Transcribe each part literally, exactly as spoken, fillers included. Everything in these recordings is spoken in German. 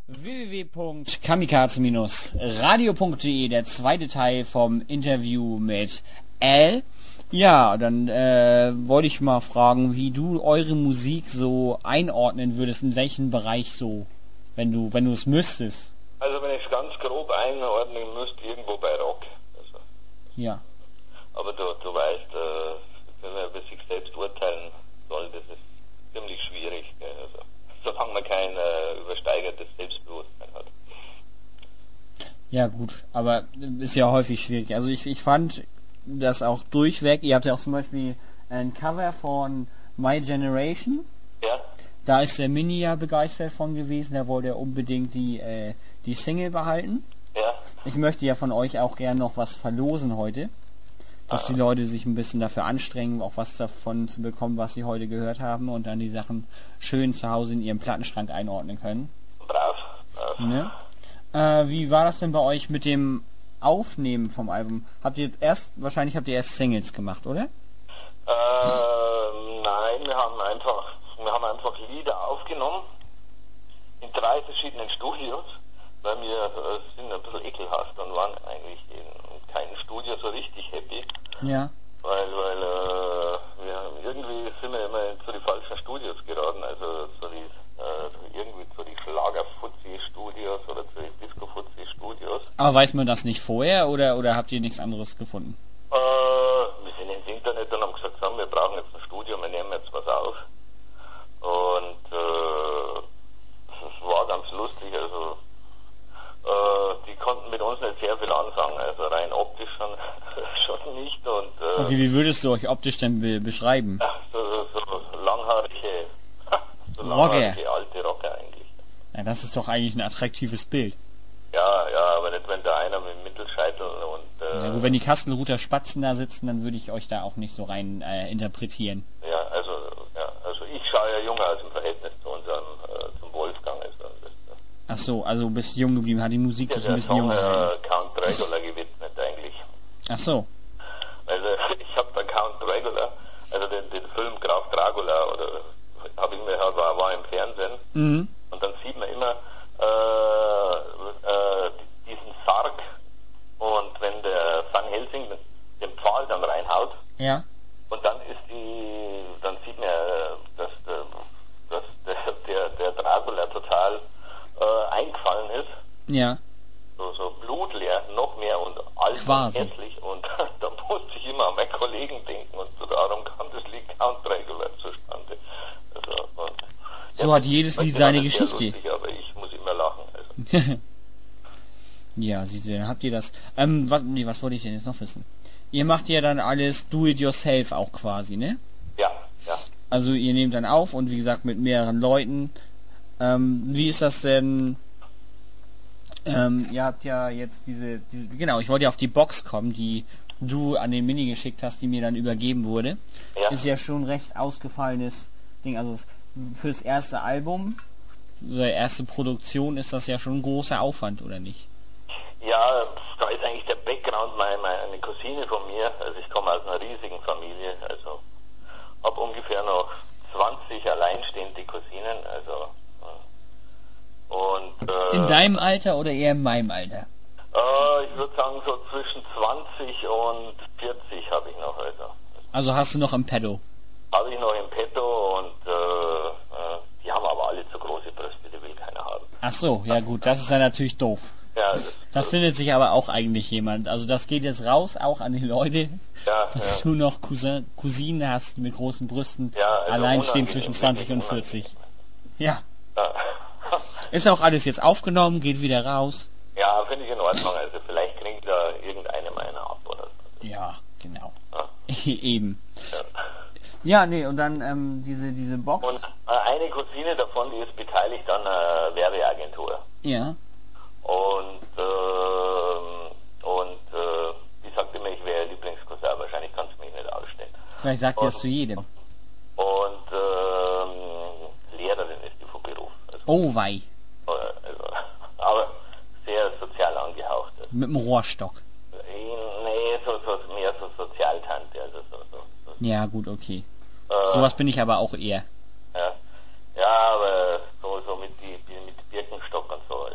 w w w punkt kamikaze radio punkt d e, der zweite Teil vom Interview mit Al. Ja, dann äh, wollte ich mal fragen, wie du eure Musik so einordnen würdest, in welchen Bereich so, wenn du wenn du es müsstest. Also wenn ich es ganz grob einordnen müsste, irgendwo bei Rock. Also, ja. Aber du, du weißt, äh, wenn man über sich selbst urteilen soll, das ist ziemlich schwierig. Gell? Also, solange man kein äh, übersteigertes Selbstbewusstsein hat. Ja gut, aber ist ja häufig schwierig. Also ich, ich fand das auch durchweg. Ihr habt ja auch zum Beispiel ein Cover von My Generation. Ja. Da ist der Mini ja begeistert von gewesen. Der wollte ja unbedingt die, äh, die Single behalten. Ja. Ich möchte ja von euch auch gern noch was verlosen heute. Dass ah. die Leute sich ein bisschen dafür anstrengen, auch was davon zu bekommen, was sie heute gehört haben und dann die Sachen schön zu Hause in ihrem Plattenschrank einordnen können. Brav. Brav. Ne? Äh, wie war das denn bei euch mit dem Aufnehmen vom Album? Habt ihr erst, wahrscheinlich habt ihr erst Singles gemacht, oder? Äh, nein, wir haben einfach, wir haben einfach Lieder aufgenommen in drei verschiedenen Studios, weil wir äh, sind ein bisschen ekelhaft und waren eigentlich in keinem Studio so richtig happy. Ja. Weil, weil äh, wir irgendwie sind wir immer zu die falschen Studios geraten, also so die äh, irgendwie zu die Schlager-Fuzzi-Studios oder zu die Disco-Fuzzi-Studios. Aber weiß man das nicht vorher oder oder habt ihr nichts anderes gefunden? Äh, wir sind ins Internet und haben gesagt, so, wir brauchen jetzt ein Studio, wir nehmen jetzt was auf. Und äh, es war ganz lustig, also äh, die konnten mit uns nicht sehr viel anfangen, also rein optisch schon, schon nicht. Und, äh, okay, wie würdest du euch optisch denn be beschreiben? Ja, so, so, so langhaarige, so Rocker. langhaarige alte Rocker eigentlich. Ja, das ist doch eigentlich ein attraktives Bild. Ja, ja, aber nicht wenn da einer mit dem Mittelscheitel und... Äh, ja gut, wenn die Kastelruther Spatzen da sitzen, dann würde ich euch da auch nicht so rein äh, interpretieren. Ja, also ja, also ich schaue ja jünger als im Verhältnis zu unserem, äh, zum Wolfgang ist. Und das, äh, Ach so, also du bist jung geblieben, hat die Musik dich ein bisschen Song, jünger äh, Count Dracula gewidmet eigentlich. Ach so. Also ich habe da Count Dracula, also den, den Film Graf Dracula, oder habe ich mir war, war im Fernsehen, mhm. und dann sieht man immer äh, äh, diesen Sarg, und wenn der Van Helsing den Pfahl dann reinhaut, ja. und dann ist die, dann sieht man, dass der, dass der, der, der Dracula total äh, eingefallen ist. Ja. So, so blutleer, noch mehr und alt Quasi. und hässlich, und da musste ich immer an meinen Kollegen denken, und so darum kam das Lied Count Dracula zustande. Also, und, so ja, hat jedes Lied seine Geschichte. Lustig, aber ich muss immer lachen. Also. Ja, siehst du, dann habt ihr das. Ähm, was, nee, was wollte ich denn jetzt noch wissen? Ihr macht ja dann alles do-it-yourself auch quasi, ne? Ja, ja. Also ihr nehmt dann auf und wie gesagt mit mehreren Leuten. Ähm, wie ist das denn? Ähm, ihr habt ja jetzt diese, diese, genau, ich wollte ja auf die Box kommen, die du an den Mini geschickt hast, die mir dann übergeben wurde. Ja. Ist ja schon recht ausgefallenes Ding. Also fürs erste Album, oder erste Produktion ist das ja schon ein großer Aufwand, oder nicht? Ja, da ist eigentlich der Background, meine, meine Cousine von mir, also ich komme aus einer riesigen Familie, also habe ungefähr noch zwanzig alleinstehende Cousinen, also und äh, in deinem Alter oder eher in meinem Alter? Äh, ich würde sagen so zwischen zwanzig und vierzig habe ich noch, also. Also hast du noch im Petto? Habe ich noch im Petto, und äh, äh, die haben aber alle zu große Brüste, die will keiner haben. Ach so, ja gut, das ist ja natürlich doof. Ja, das, da findet sich aber auch eigentlich jemand. Also das geht jetzt raus, auch an die Leute, ja, dass ja. du noch Cousin, Cousinen hast mit großen Brüsten, ja, also allein stehen zwischen zwanzig und vierzig. Ja. ja. Ist auch alles jetzt aufgenommen, geht wieder raus. Ja, finde ich in Ordnung. Also vielleicht kriegt da irgendeine meiner ab oder so. Ja, genau. Ja. Eben. Ja. Ja, nee, und dann ähm, diese diese Box. Und äh, eine Cousine davon, die ist beteiligt an einer Werbeagentur. Ja. Und, äh, und äh, die sagt immer, ich wäre ihr Lieblingscousin, wahrscheinlich kannst du mich nicht ausstehen. Vielleicht sagt ihr das zu jedem. Und ähm, Lehrerin ist die von Beruf. Also, Oh wei. also, aber sehr sozial angehaucht. Mit dem Rohrstock. Nee, so, so, mehr so Sozialtante, also so, so, so. Ja, gut, okay. Äh, Sowas bin ich aber auch eher. Ja, ja, aber so, so mit, die, mit Birkenstock und so.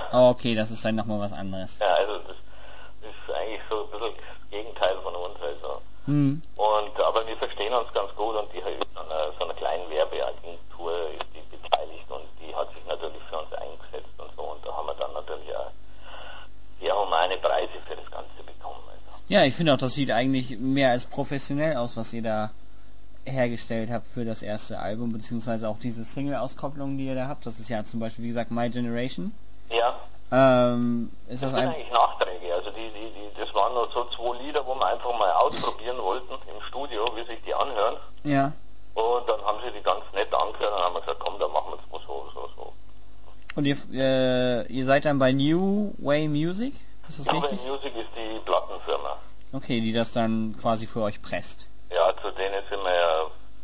Oh, okay, das ist dann nochmal was anderes. Ja, also das ist eigentlich so ein bisschen das Gegenteil von uns. Also. Hm. Und, aber wir verstehen uns ganz gut und die ist an einer, so einer kleinen Werbeagentur ist die beteiligt und die hat sich natürlich für uns eingesetzt und so und da haben wir dann natürlich auch sehr humane Preise für das Ganze bekommen. Also. Ja, ich finde auch, das sieht eigentlich mehr als professionell aus, was ihr da hergestellt habt für das erste Album, beziehungsweise auch diese Single-Auskopplung, die ihr da habt. Das ist ja zum Beispiel, wie gesagt, My Generation. Ja. Ähm, ist das, das sind ein... eigentlich Nachträge, also die, die, die, das waren nur so zwei Lieder, wo wir einfach mal ausprobieren wollten im Studio, wie sich die anhören. Ja. Und dann haben sie die ganz nett angehört und dann haben wir gesagt, komm, dann machen wir es mal so, so, so. Und ihr, äh, ihr seid dann bei New Way Music? Ist das New Way richtig? Music ist die Plattenfirma. Okay, die das dann quasi für euch presst. Ja, zu denen sind wir ja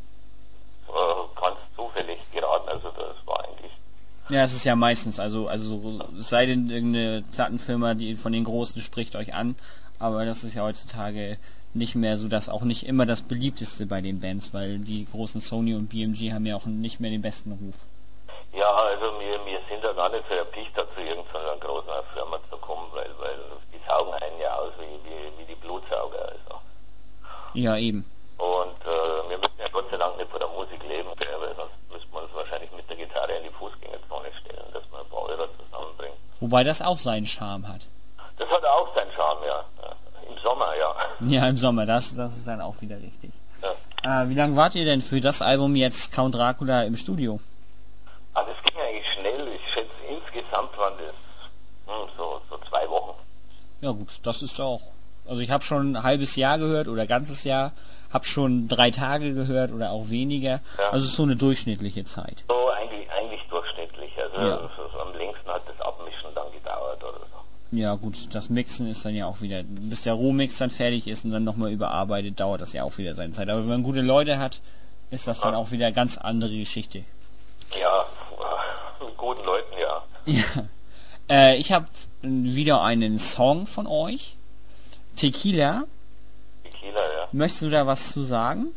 äh, ganz zufällig geraten, also das war eigentlich... Ja, es ist ja meistens, also, also es sei denn, irgendeine Plattenfirma, die von den Großen spricht euch an, aber das ist ja heutzutage nicht mehr so, dass auch nicht immer das beliebteste bei den Bands, weil die großen Sony und B M G haben ja auch nicht mehr den besten Ruf. Ja, also wir, wir sind da gar nicht so erpicht dazu, irgendeiner großen Firma zu kommen, weil, weil die saugen einen ja aus wie, wie, wie die Blutsauger, also. Ja, eben. Und äh, wir müssen ja Gott sei Dank nicht von der Musik leben, gell, weil sonst müssten wir uns wahrscheinlich mit der Gitarre in die Fußgängerzone stellen, dass wir ein paar Euro zusammenbringen. Wobei das auch seinen Charme hat. Das hat auch seinen Charme, ja. Im Sommer, ja. Ja, im Sommer, das, das ist dann auch wieder richtig. Ja. Äh, wie lange wart ihr denn für das Album jetzt Count Dracula im Studio? Ah, das ging eigentlich schnell. Ich schätze, insgesamt waren das hm, so, so zwei Wochen. Ja gut, das ist auch... Also ich habe schon ein halbes Jahr gehört oder ganzes Jahr, habe schon drei Tage gehört oder auch weniger. Ja. Also so eine durchschnittliche Zeit. So eigentlich, eigentlich durchschnittlich. Also Ja. so, so am längsten hat das Abmischen dann gedauert oder so. Ja gut, das Mixen ist dann ja auch wieder, bis der Rohmix dann fertig ist und dann nochmal überarbeitet, dauert das ja auch wieder seine Zeit. Aber wenn man gute Leute hat, ist das dann Ja. auch wieder eine ganz andere Geschichte. Ja, mit guten Leuten, ja. Ja. Äh, ich habe wieder einen Song von euch. Tequila. Tequila, ja. Möchtest du da was zu sagen?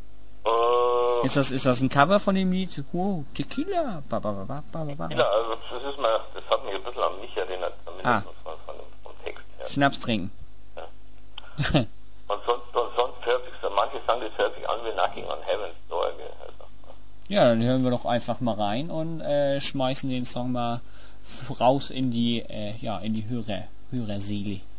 Äh, Ist das, ist das ein Cover von dem Lied? Wow, Tequila. Ba, ba, ba, ba, ba, ba. Tequila, also das ist mir, das hat mich ein bisschen an mich erinnert, zumindest Ah. von, von, dem- vom Text her. Schnaps trinken. Und sonst, und sonst hört sich, manche sagen, das hört sich an wie Knocking on Heaven's Door, gell, also. Ja, dann hören wir doch einfach mal rein und äh, schmeißen den Song mal raus in die, äh, ja, in die Hörer, Hörerseele.